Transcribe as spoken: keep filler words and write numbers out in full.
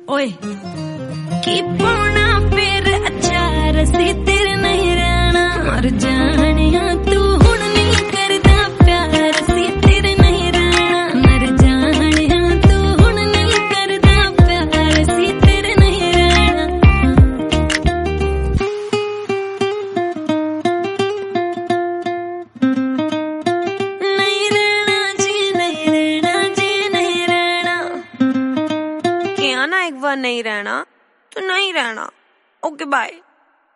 ओए की पाना फिर अच्छा रसी तेरे नहीं रहना मर जानिया तू हुण नहीं करदा प्यार सी तेरे नहीं रहना मर जानिया तू हुण नहीं करदा प्यार सी तेरे नहीं रहना नहीं रहना जी नहीं रहना जी नहीं रहना क्या ना एक बार नहीं रहना तो नहीं रहना। Okay bye.